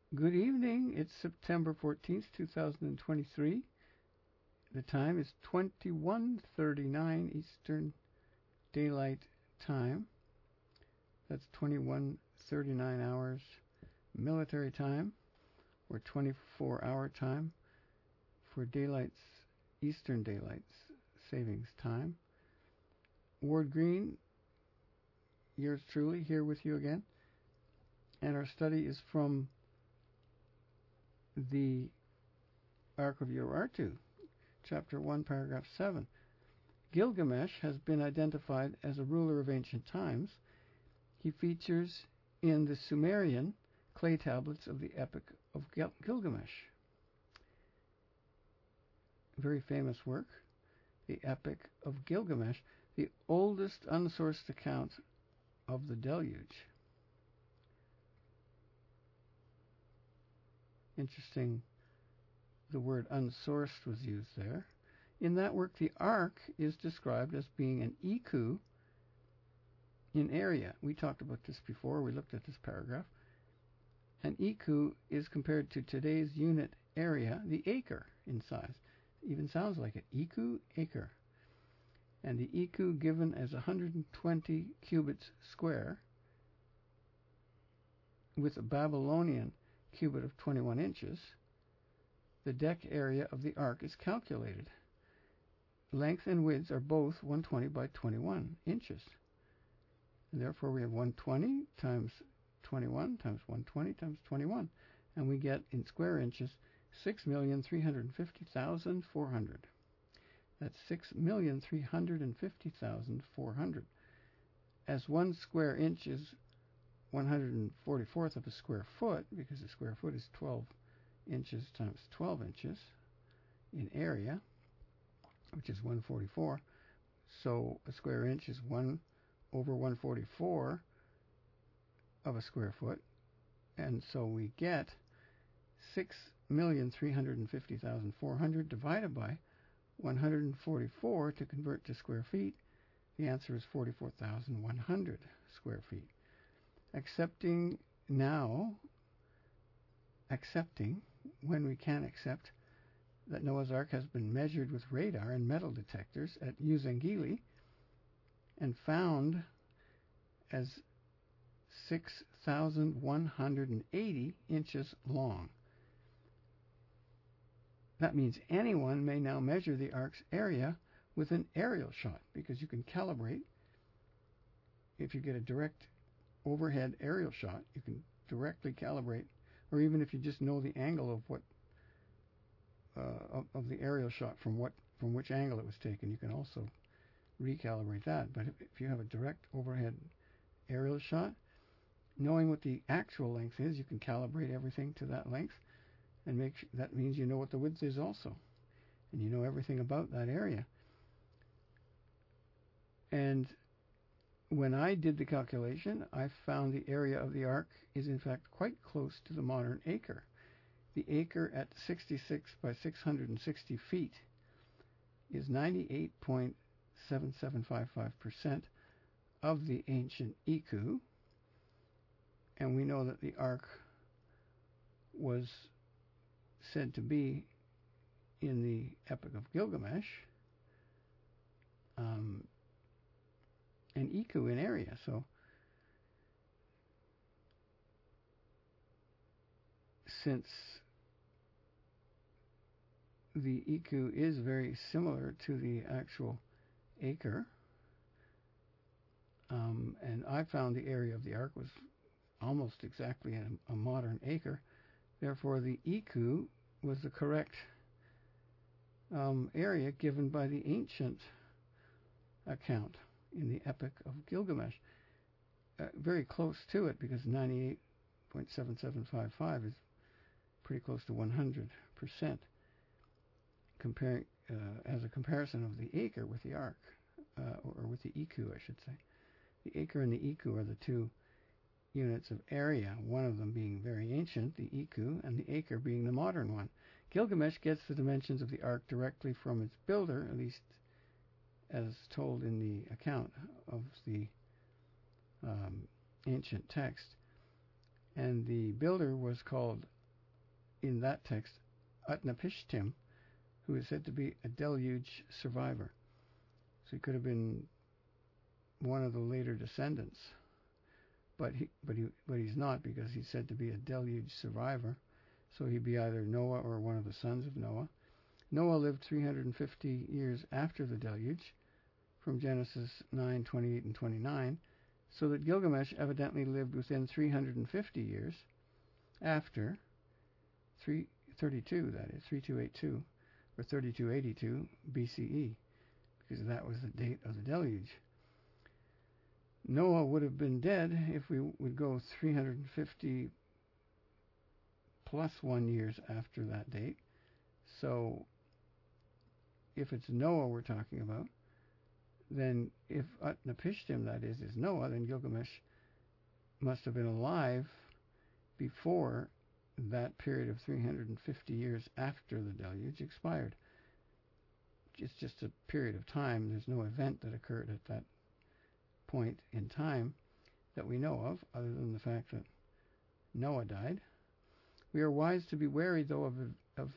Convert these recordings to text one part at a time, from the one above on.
Good evening. It's September 14th, 2023. The time is 21:39 Eastern Daylight Time. That's 21:39 hours military time, or 24-hour time for Eastern Daylight Savings Time. Ward Green, yours truly, here with you again. And our study is from the Ark of Urartu, Chapter 1, Paragraph 7. Gilgamesh has been identified as a ruler of ancient times. He features in the Sumerian clay tablets of the Epic of Gilgamesh. A very famous work, the Epic of Gilgamesh, the oldest unsourced account of the deluge. Interesting, the word unsourced was used there. In that work, the Ark is described as being an iku in area. We talked about this before. We looked at this paragraph. An iku is compared to today's unit area, the acre, in size. It even sounds like it. Iku, acre. And the iku given as 120 cubits square with a Babylonian cubit of 21 inches, the deck area of the Ark is calculated. Length and width are both 120 by 21 inches. And therefore we have 120 times 21 times 120 times 21. And we get, in square inches, 6,350,400. That's 6,350,400. As 1 square inch is 144th of a square foot, because a square foot is 12 inches times 12 inches in area, which is 144. So a square inch is 1 over 144 of a square foot. And so we get 6,350,400 divided by 144 to convert to square feet. The answer is 44,100 square feet. Accepting when we can accept that Noah's Ark has been measured with radar and metal detectors at Uzangili and found as 6,180 inches long. That means anyone may now measure the Ark's area with an aerial shot, because you can calibrate. If you get a direct overhead aerial shot, you can directly calibrate, or even if you just know the angle of what of the aerial shot from which angle it was taken, you can also recalibrate that. But if you have a direct overhead aerial shot, knowing what the actual length is, you can calibrate everything to that length, and that means you know what the width is also, and you know everything about that area. And when I did the calculation, I found the area of the Ark is in fact quite close to the modern acre. The acre at 66 by 660 feet is 98.7755% of the ancient iku. And we know that the Ark was said to be in the Epic of Gilgamesh, an iku in area. So since the iku is very similar to the actual acre, and I found the area of the Ark was almost exactly a modern acre, therefore the iku was the correct area given by the ancient account in the Epic of Gilgamesh. Very close to it, because 98.7755 is pretty close to 100%, comparing as a comparison of the acre with the Ark, or with the iku, I should say. The acre and the iku are the two units of area, one of them being very ancient, the iku, and the acre being the modern one. Gilgamesh gets the dimensions of the Ark directly from its builder, at least as told in the account of the ancient text. And the builder was called in that text, Utnapishtim, who is said to be a deluge survivor. So he could have been one of the later descendants, but he's not, because he's said to be a deluge survivor. So he'd be either Noah or one of the sons of Noah. Noah lived 350 years after the deluge, from Genesis 9:28 and 29, so that Gilgamesh evidently lived within 350 years after 332, that is 3282 or 3282 BCE, because that was the date of the deluge. Noah would have been dead if we would go 350 plus 1 years after that date. So if it's Noah we're talking about, then if Utnapishtim, that is Noah, then Gilgamesh must have been alive before that period of 350 years after the deluge expired. It's just a period of time. There's no event that occurred at that point in time that we know of, other than the fact that Noah died. We are wise to be wary, though, of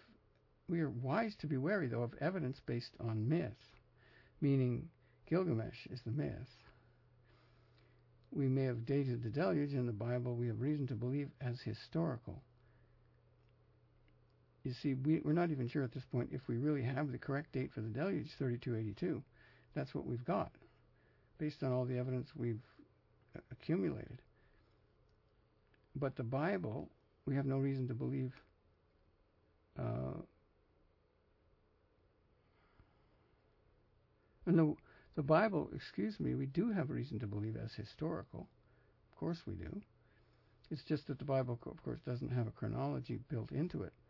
evidence based on myth, meaning Gilgamesh is the myth. We may have dated the deluge in the Bible we have reason to believe as historical. You see, we're not even sure at this point if we really have the correct date for the deluge, 3282. That's what we've got, based on all the evidence we've accumulated. But the Bible, we have no reason to believe the Bible, we do have reason to believe as historical. Of course we do. It's just that the Bible, of course, doesn't have a chronology built into it.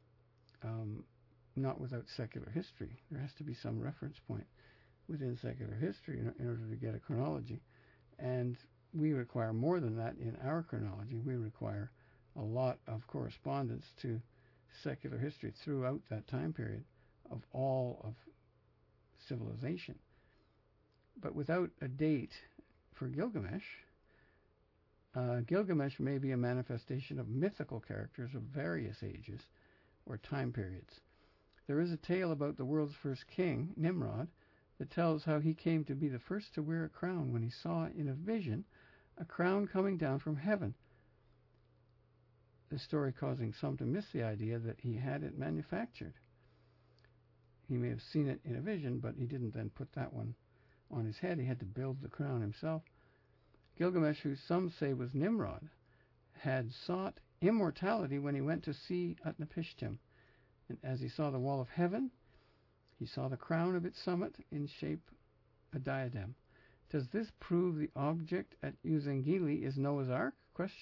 Not without secular history. There has to be some reference point within secular history in order to get a chronology. And we require more than that in our chronology. We require a lot of correspondence to secular history throughout that time period of all of civilization. But without a date for Gilgamesh, Gilgamesh may be a manifestation of mythical characters of various ages or time periods. There is a tale about the world's first king, Nimrod, that tells how he came to be the first to wear a crown when he saw in a vision a crown coming down from heaven. The story causing some to miss the idea that he had it manufactured. He may have seen it in a vision, but he didn't then put that one on his head. He had to build the crown himself. Gilgamesh, who some say was Nimrod, had sought immortality when he went to see Utnapishtim. And as he saw the wall of heaven, he saw the crown of its summit in shape a diadem. Does this prove the object at Uzangili is Noah's Ark? ?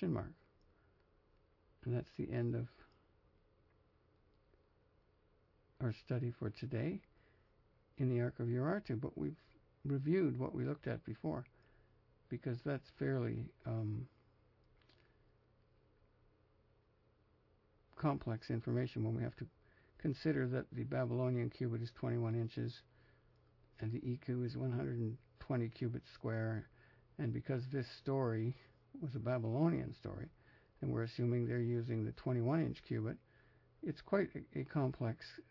And that's the end of our study for today in the Ark of Urartu. But we've reviewed what we looked at before, because that's fairly complex information when we have to consider that the Babylonian cubit is 21 inches and the Iku is 120 cubits square. And because this story was a Babylonian story, and we're assuming they're using the 21-inch cubit, it's quite a complex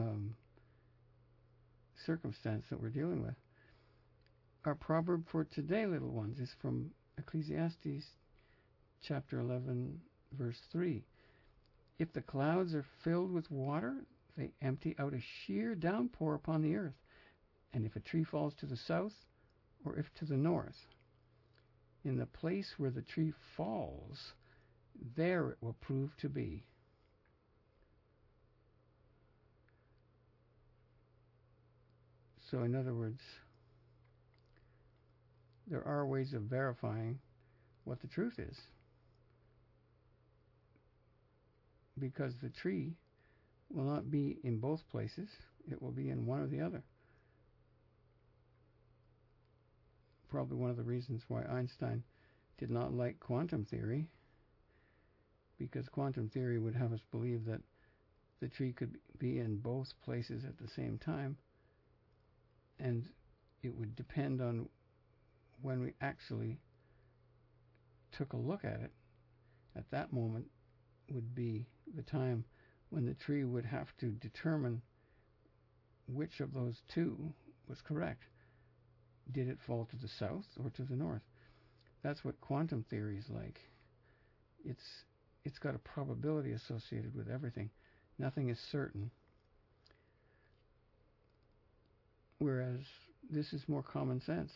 circumstance that we're dealing with. Our proverb for today, little ones, is from Ecclesiastes chapter 11, verse 3. If the clouds are filled with water, they empty out a sheer downpour upon the earth. And if a tree falls to the south, or if to the north, in the place where the tree falls, there it will prove to be. So in other words, there are ways of verifying what the truth is, because the tree will not be in both places. It will be in one or the other. Probably one of the reasons why Einstein did not like quantum theory, because quantum theory would have us believe that the tree could be in both places at the same time, and it would depend on when we actually took a look at it. At that moment would be the time when the tree would have to determine which of those two was correct. Did it fall to the south or to the north? That's what quantum theory is like. It's got a probability associated with everything. Nothing is certain. Whereas this is more common sense.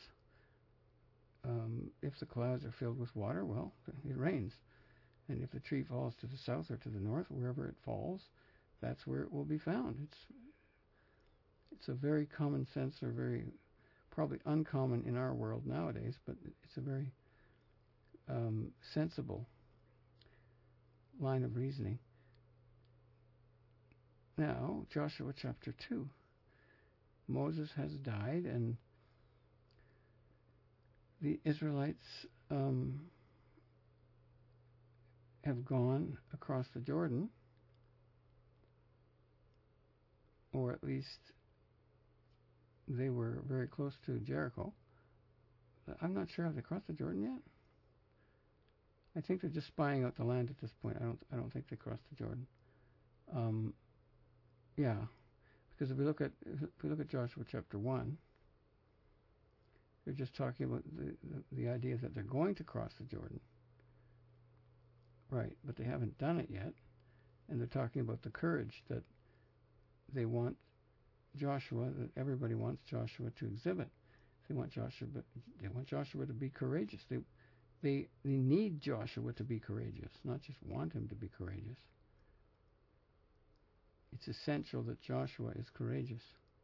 If the clouds are filled with water, well, it rains. And if the tree falls to the south or to the north, wherever it falls, that's where it will be found. It's a very common sense, or very probably uncommon in our world nowadays, but it's a very sensible line of reasoning. Now, Joshua chapter 2. Moses has died, and the Israelites have gone across the Jordan, or at least they were very close to Jericho. I'm not sure, have they crossed the Jordan yet? I think they're just spying out the land at this point. I don't think they crossed the Jordan. Yeah, because if we look at Joshua chapter 1, they're just talking about the idea that they're going to cross the Jordan. Right, but they haven't done it yet, and they're talking about the courage that they want Joshua, that everybody wants Joshua to exhibit. They want Joshua to be courageous. They need Joshua to be courageous, not just want him to be courageous. It's essential that Joshua is courageous.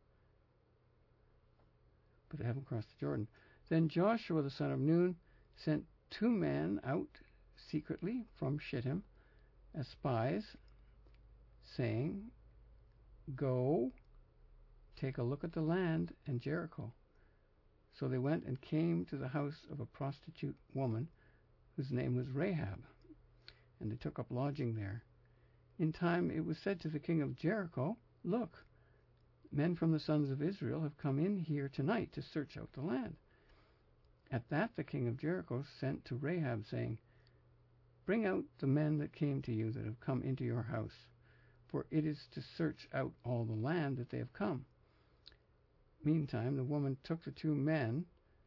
But they haven't crossed the Jordan. Then Joshua the son of Nun sent 2 men out secretly from Shittim as spies, saying, "Go, take a look at the land and Jericho." So they went and came to the house of a prostitute woman whose name was Rahab, and they took up lodging there. In time it was said to the king of Jericho, "Look, men from the sons of Israel have come in here tonight to search out the land." At that the king of Jericho sent to Rahab, saying, "Bring out the men that came to you, that have come into your house, for it is to search out all the land that they have come." Meantime the woman took the 2 men.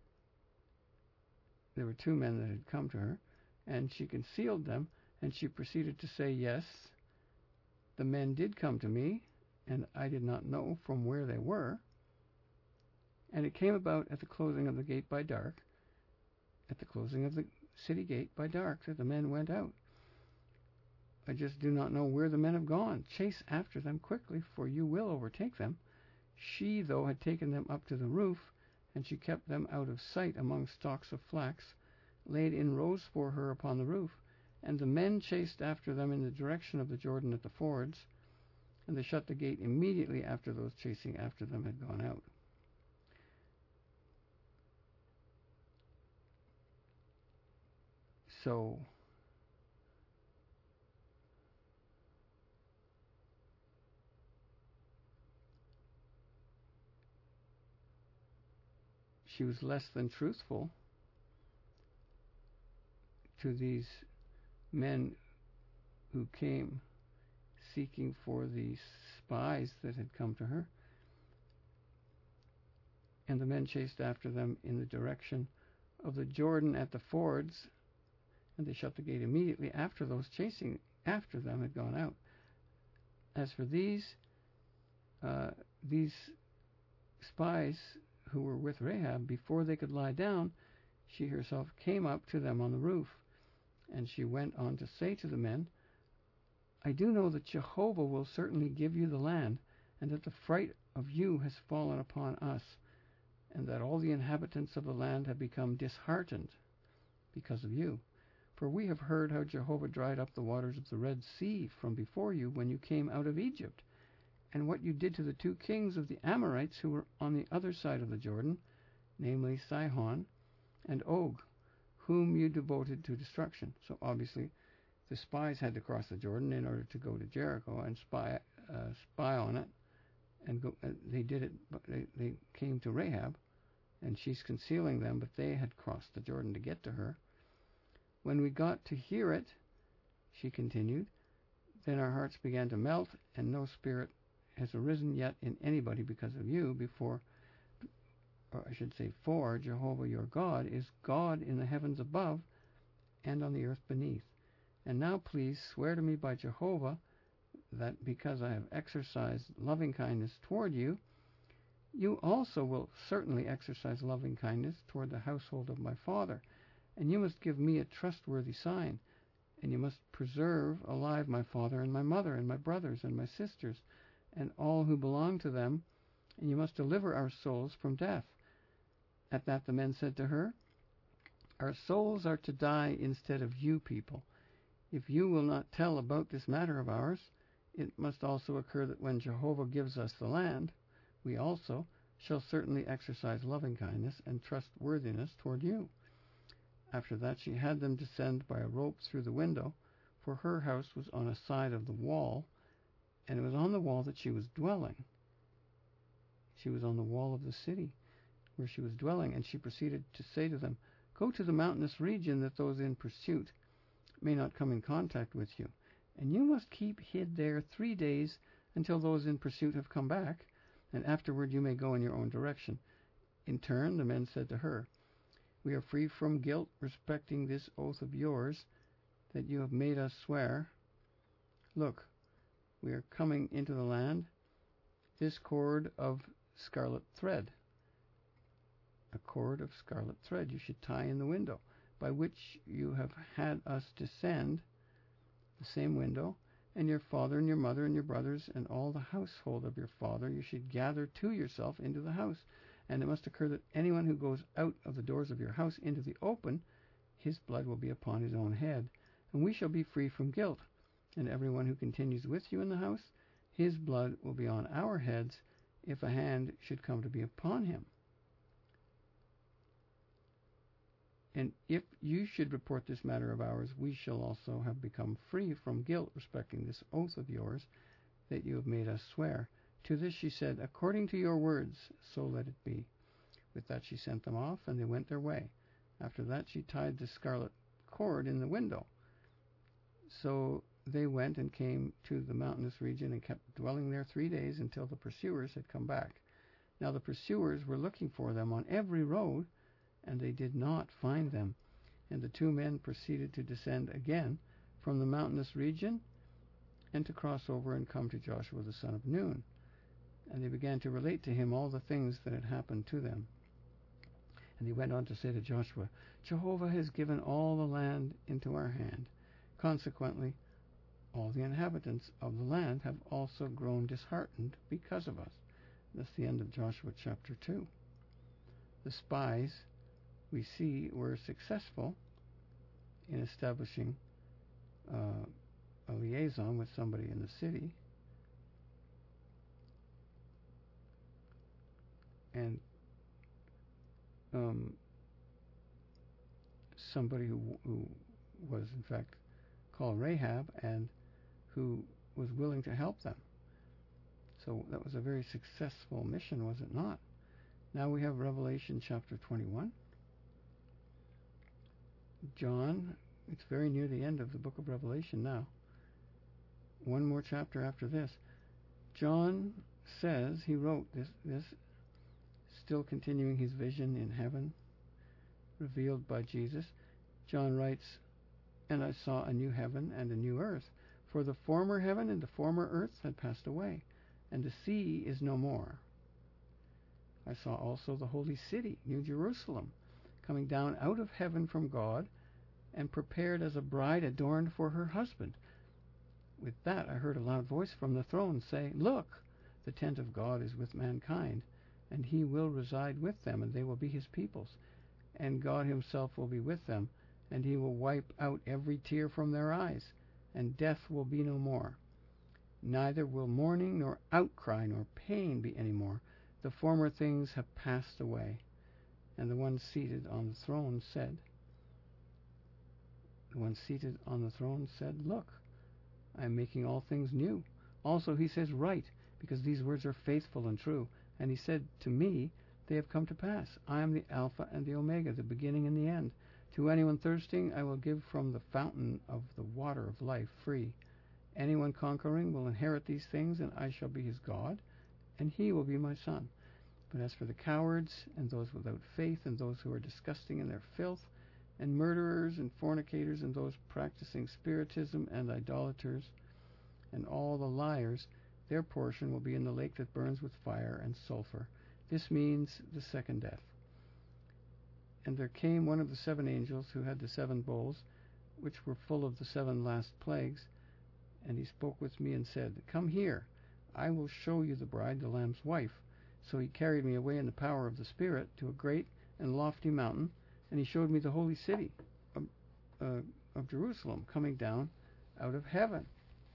There were 2 men that had come to her, and she concealed them, and she proceeded to say, "Yes, the men did come to me, and I did not know from where they were. And it came about at the closing of the gate by dark, at the closing of the city gate by dark, that the men went out. I just do not know where the men have gone. Chase after them quickly, for you will overtake them." She, though, had taken them up to the roof, and she kept them out of sight among stalks of flax, laid in rows for her upon the roof. And the men chased after them in the direction of the Jordan at the fords, and they shut the gate immediately after those chasing after them had gone out. So she was less than truthful to these men who came seeking for the spies that had come to her. And the men chased after them in the direction of the Jordan at the fords, and they shut the gate immediately after those chasing after them had gone out. As for these spies who were with Rahab, before they could lie down, she herself came up to them on the roof, and she went on to say to the men, "I do know that Jehovah will certainly give you the land, and that the fright of you has fallen upon us, and that all the inhabitants of the land have become disheartened because of you. For we have heard how Jehovah dried up the waters of the Red Sea from before you when you came out of Egypt, and what you did to the 2 kings of the Amorites who were on the other side of the Jordan, namely Sihon and Og, whom you devoted to destruction." So obviously the spies had to cross the Jordan in order to go to Jericho and spy on it, and go. They did it. They came to Rahab, and she's concealing them, but they had crossed the Jordan to get to her. "When we got to hear it," she continued, Then our hearts began to melt, and no spirit has arisen yet in anybody because of you, for Jehovah your God is God in the heavens above and on the earth beneath. And now please swear to me by Jehovah that because I have exercised loving kindness toward you, you also will certainly exercise loving kindness toward the household of my father. And you must give me a trustworthy sign, and you must preserve alive my father and my mother and my brothers and my sisters and all who belong to them, and you must deliver our souls from death. At that the men said to her, our souls are to die instead of you people. If you will not tell about this matter of ours, it must also occur that when Jehovah gives us the land, we also shall certainly exercise loving kindness and trustworthiness toward you. After that she had them descend by a rope through the window, for her house was on a side of the wall, and it was on the wall that she was dwelling. She was on the wall of the city where she was dwelling, and she proceeded to say to them, go to the mountainous region that those in pursuit may not come in contact with you, and you must keep hid there 3 days until those in pursuit have come back, and afterward you may go in your own direction. In turn the men said to her, we are free from guilt respecting this oath of yours that you have made us swear. Look, we are coming into the land, this cord of scarlet thread. A cord of scarlet thread you should tie in the window, by which you have had us descend, the same window, and your father and your mother and your brothers and all the household of your father you should gather to yourself into the house. And it must occur that anyone who goes out of the doors of your house into the open, his blood will be upon his own head, and we shall be free from guilt. And everyone who continues with you in the house, his blood will be on our heads, if a hand should come to be upon him. And if you should report this matter of ours, we shall also have become free from guilt respecting this oath of yours that you have made us swear. To this she said, according to your words, so let it be. With that she sent them off, and they went their way. After that she tied the scarlet cord in the window. So they went and came to the mountainous region and kept dwelling there 3 days until the pursuers had come back. Now the pursuers were looking for them on every road, and they did not find them. And the 2 men proceeded to descend again from the mountainous region and to cross over and come to Joshua the son of Nun. And they began to relate to him all the things that had happened to them. And he went on to say to Joshua, Jehovah has given all the land into our hand. Consequently, all the inhabitants of the land have also grown disheartened because of us. That's the end of Joshua chapter 2. The spies, we see, were successful in establishing a liaison with somebody in the city, and somebody who was in fact called Rahab and who was willing to help them. So that was a very successful mission, was it not? Now we have Revelation chapter 21. John, it's very near the end of the book of Revelation now. One more chapter after this. John says, he wrote this still continuing his vision in heaven, revealed by Jesus. John writes, and I saw a new heaven and a new earth, for the former heaven and the former earth had passed away, and the sea is no more. I saw also the holy city, New Jerusalem, coming down out of heaven from God, and prepared as a bride adorned for her husband. With that I heard a loud voice from the throne say, look, the tent of God is with mankind, and he will reside with them, and they will be his peoples. And God himself will be with them, and he will wipe out every tear from their eyes, and death will be no more. Neither will mourning, nor outcry, nor pain be any more. The former things have passed away. And the one seated on the throne said, look, I am making all things new. Also he says, write, because these words are faithful and true. And he said to me, they have come to pass. I am the Alpha and the Omega, the beginning and the end. To anyone thirsting, I will give from the fountain of the water of life free. Anyone conquering will inherit these things, and I shall be his God, and he will be my son. But as for the cowards, and those without faith, and those who are disgusting in their filth, and murderers, and fornicators, and those practicing spiritism, and idolaters, and all the liars, their portion will be in the lake that burns with fire and sulfur. This means the second death. And there came one of the 7 angels who had the 7 bowls, which were full of the 7 last plagues, and he spoke with me and said, Come here, I will show you the bride, the Lamb's wife. So he carried me away in the power of the Spirit to a great and lofty mountain, and he showed me the holy city of Jerusalem coming down out of heaven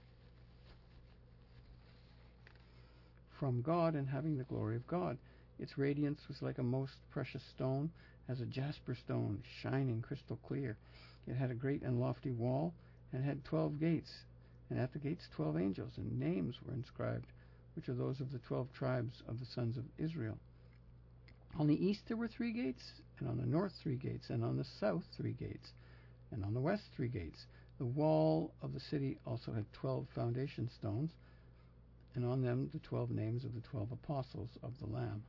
from God, and having the glory of God. Its radiance was like a most precious stone, as a jasper stone, shining crystal clear. It had a great and lofty wall, and had 12 gates, and at the gates 12 angels, and names were inscribed, which are those of the 12 tribes of the sons of Israel. On the east there were 3 gates, and on the north 3 gates, and on the south 3 gates, and on the west 3 gates. The wall of the city also had 12 foundation stones, and on them the 12 names of the 12 apostles of the Lamb.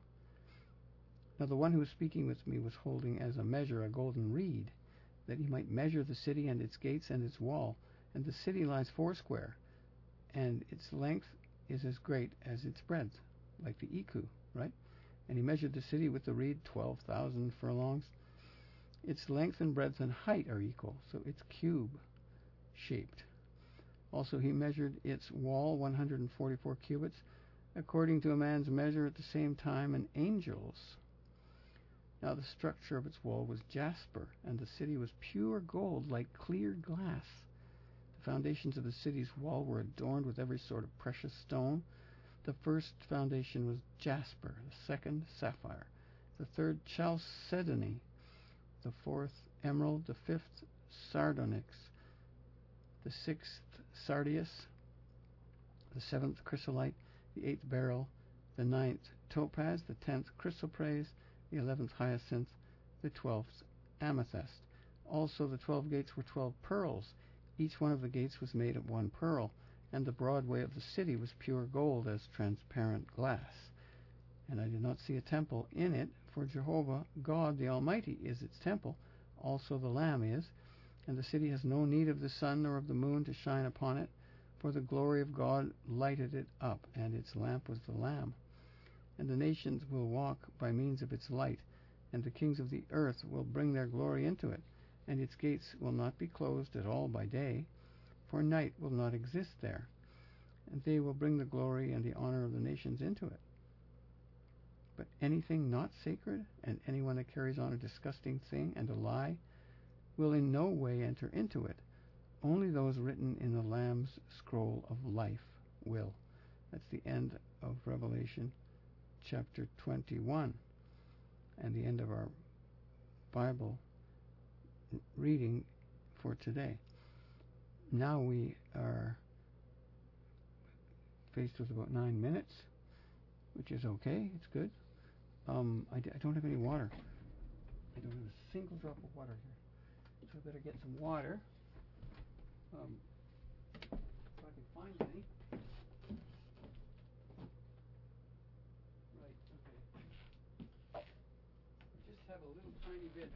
Now the one who was speaking with me was holding as a measure a golden reed, that he might measure the city and its gates and its wall. And the city lies 4 square, and its length is as great as its breadth, like the Iku, right? And he measured the city with the reed 12,000 furlongs. Its length and breadth and height are equal, so it's cube-shaped. Also he measured its wall 144 cubits, according to a man's measure at the same time, an angel's. Now the structure of its wall was jasper, and the city was pure gold, like clear glass. The foundations of the city's wall were adorned with every sort of precious stone. The first foundation was jasper, the second sapphire, the third chalcedony, the fourth emerald, the fifth sardonyx, the 6th sardius, the 7th chrysolite, the 8th beryl, the 9th topaz, the 10th chrysoprase, the 11th hyacinth, the 12th amethyst. Also the 12 gates were 12 pearls. Each one of the gates was made of 1 pearl, and the broad way of the city was pure gold as transparent glass. And I did not see a temple in it, for Jehovah, God the Almighty, is its temple, also the Lamb is. And the city has no need of the sun nor of the moon to shine upon it, for the glory of God lighted it up, and its lamp was the Lamb. And the nations will walk by means of its light, and the kings of the earth will bring their glory into it, and its gates will not be closed at all by day, for night will not exist there, and they will bring the glory and the honor of the nations into it. But anything not sacred, and anyone that carries on a disgusting thing and a lie, will in no way enter into it. Only those written in the Lamb's scroll of life will. That's the end of Revelation chapter 21, and the end of our Bible reading for today. Now we are faced with about 9 minutes, which is okay. It's good. I don't have any water. I don't have a single drop of water here, so I better get some water. If I can find any. Right. Okay. I just have a little tiny bit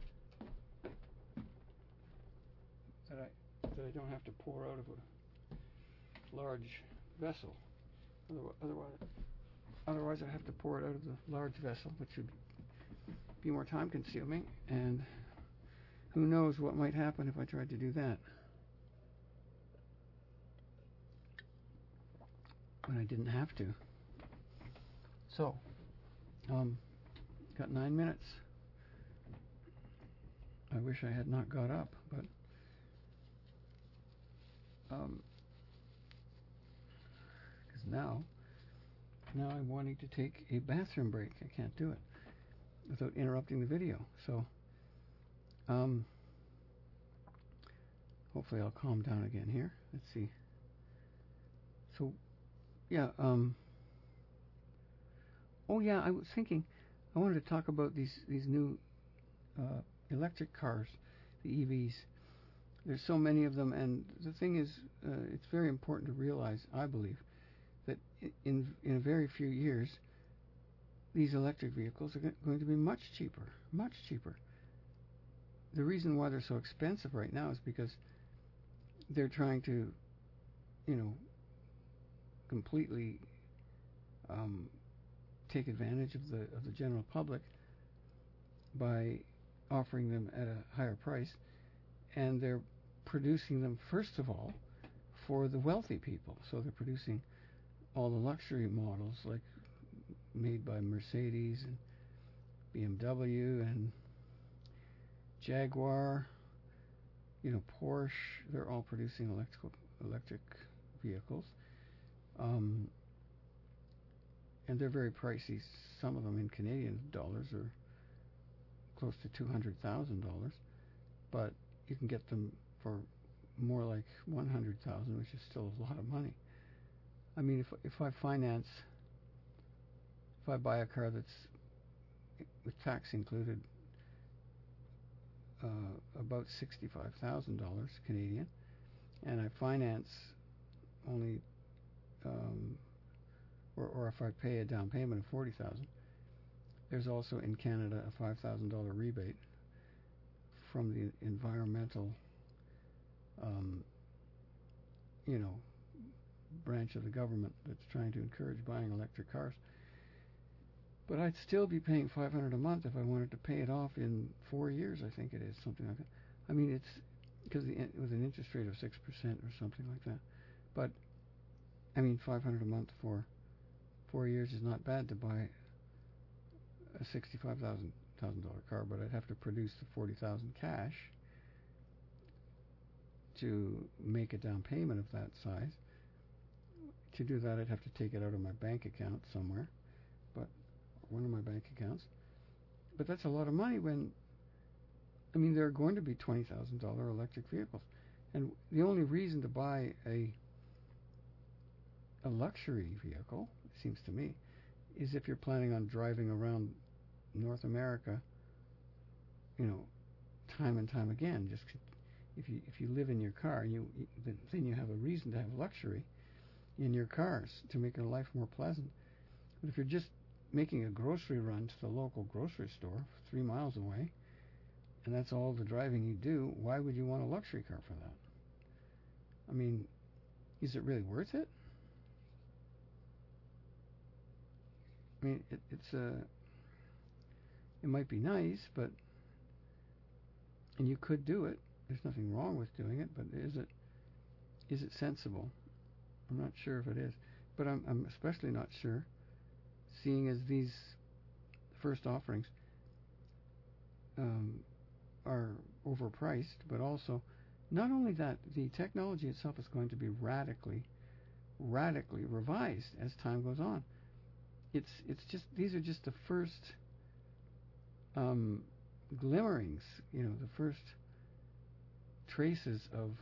that I don't have to pour out of a large vessel. Otherwise I have to pour it out of the large vessel, which would be more time consuming, and who knows what might happen if I tried to do that. When I didn't have to. So, got 9 minutes. I wish I had not got up, but because now I'm wanting to take a bathroom break. I can't do it without interrupting the video. So, hopefully I'll calm down again here. Let's see. So, yeah. Oh yeah, I was thinking I wanted to talk about these new electric cars, the EVs. There's so many of them, and the thing is, it's very important to realize, I believe, that in a very few years, these electric vehicles are going to be much cheaper, much cheaper. The reason why they're so expensive right now is because they're trying to, completely take advantage of the general public by offering them at a higher price, and they're producing them first of all for the wealthy people. So they're producing all the luxury models like made by Mercedes and BMW and Jaguar, Porsche. They're all producing electric vehicles, and they're very pricey. Some of them in Canadian dollars are close to $200,000, but you can get them for more like $100,000, which is still a lot of money. I mean, if I buy a car that's with tax included about $65,000 Canadian, and I finance only, or if I pay a down payment of $40,000, there's also in Canada a $5,000 rebate from the environmental, branch of the government that's trying to encourage buying electric cars. But I'd still be paying $500 a month if I wanted to pay it off in 4 years. I think it is something like that. I mean, it's because with an interest rate of 6% or something like that. But I mean, $500 a month for 4 years is not bad to buy a $65,000 car. But I'd have to produce the $40,000 cash to make a down payment of that size. To do that, I'd have to take it out of my bank account somewhere, but one of my bank accounts. But that's a lot of money when, there are going to be $20,000 electric vehicles. And the only reason to buy a luxury vehicle, it seems to me, is if you're planning on driving around North America, time and time again. Just if you live in your car, then you have a reason to have luxury in your cars to make your life more pleasant. But if you're just making a grocery run to the local grocery store 3 miles away, and that's all the driving you do, why would you want a luxury car for that? I mean, is it really worth it? I mean, it might be nice, and you could do it. There's nothing wrong with doing it, but is it sensible? I'm not sure if it is, but I'm especially not sure, seeing as these first offerings are overpriced, but also not only that, the technology itself is going to be radically revised as time goes on. It's just, these are just the first glimmerings, the first traces of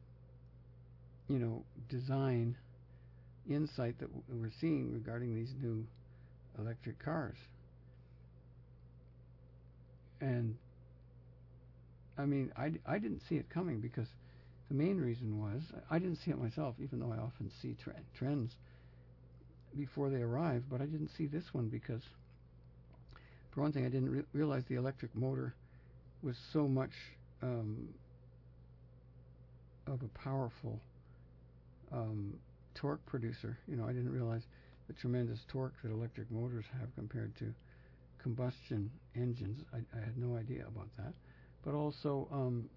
design insight that we're seeing regarding these new electric cars. And I mean, I didn't see it coming, because the main reason was I didn't see it myself, even though I often see trends before they arrive. But I didn't see this one because, for one thing, I didn't realize the electric motor was so much of a powerful torque producer. I didn't realize the tremendous torque that electric motors have compared to combustion engines. I had no idea about that. But also,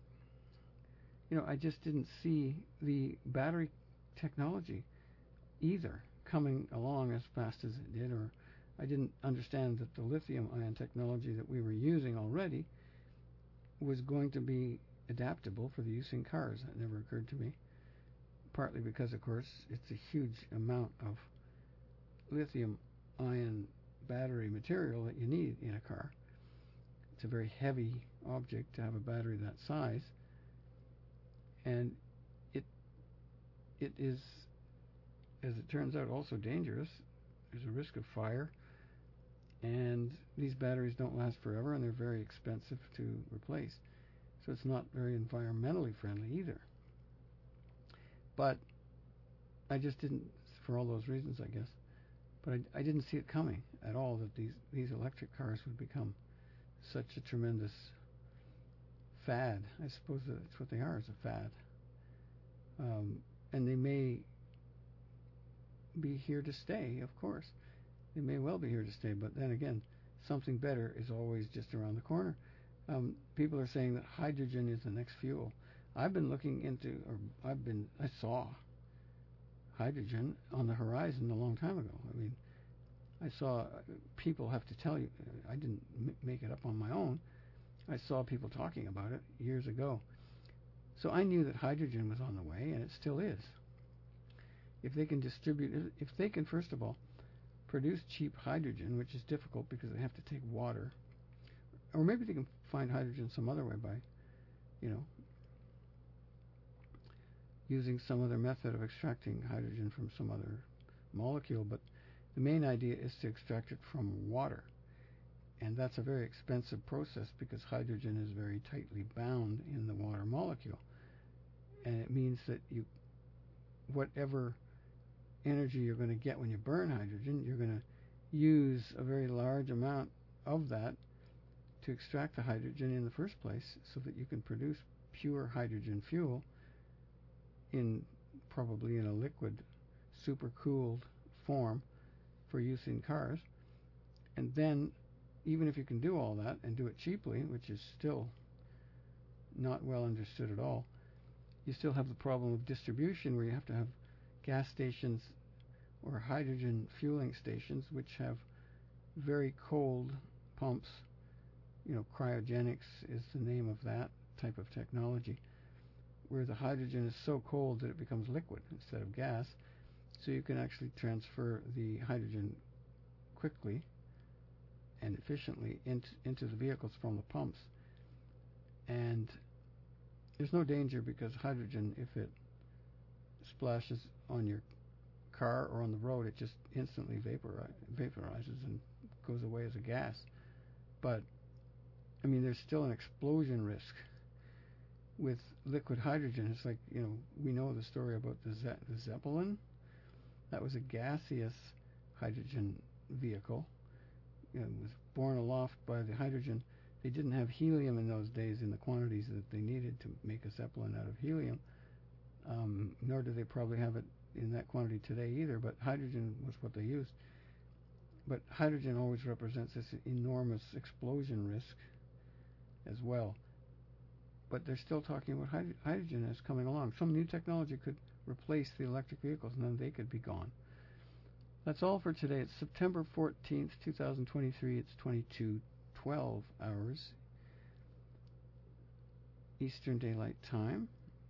I just didn't see the battery technology either coming along as fast as it did, or I didn't understand that the lithium-ion technology that we were using already was going to be adaptable for the use in cars. That never occurred to me, partly because, of course, it's a huge amount of lithium-ion battery material that you need in a car. It's a very heavy object to have a battery that size, and it is, as it turns out, also dangerous. There's a risk of fire, and these batteries don't last forever, and they're very expensive to replace. So it's not very environmentally friendly either. But I just didn't, for all those reasons, I guess. But I didn't see it coming at all, that these electric cars would become such a tremendous fad. I suppose that's what they are, is a fad. And they may be here to stay, of course. They may well be here to stay, but then again, something better is always just around the corner. People are saying that hydrogen is the next fuel. I've been looking into, I saw hydrogen on the horizon a long time ago. I mean, I saw people, have to tell you, I didn't make it up on my own. I saw people talking about it years ago. So I knew that hydrogen was on the way, and it still is. If they can distribute, if they can, first of all, produce cheap hydrogen, which is difficult because they have to take water, or maybe they can find hydrogen some other way by, using some other method of extracting hydrogen from some other molecule. But the main idea is to extract it from water. And that's a very expensive process because hydrogen is very tightly bound in the water molecule. And it means that whatever energy you're going to get when you burn hydrogen, you're going to use a very large amount of that to extract the hydrogen in the first place, so that you can produce pure hydrogen fuel probably in a liquid, supercooled form for use in cars. And then, even if you can do all that and do it cheaply, which is still not well understood at all, you still have the problem of distribution, where you have to have gas stations or hydrogen fueling stations which have very cold pumps. Cryogenics is the name of that type of technology, where the hydrogen is so cold that it becomes liquid instead of gas, so you can actually transfer the hydrogen quickly and efficiently into the vehicles from the pumps. And there's no danger, because hydrogen, if it splashes on your car or on the road, it just instantly vaporizes and goes away as a gas. But I mean, there's still an explosion risk with liquid hydrogen. It's like, we know the story about the Zeppelin. That was a gaseous hydrogen vehicle. It was borne aloft by the hydrogen. They didn't have helium in those days in the quantities that they needed to make a Zeppelin out of helium, nor do they probably have it in that quantity today either, but hydrogen was what they used. But hydrogen always represents this enormous explosion risk as well. But they're still talking about hydrogen as coming along. Some new technology could replace the electric vehicles, and then they could be gone. That's all for today. It's September 14th, 2023. It's 22:12 hours Eastern Daylight Time.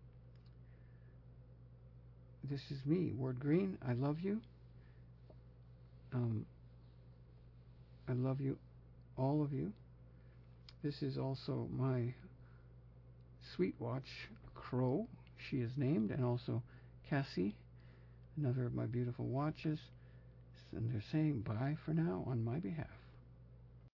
This is me, Ward Green. I love you. I love you, all of you. This is also my sweet watch, Crow, she is named, and also Cassie, another of my beautiful watches. And they're saying bye for now on my behalf.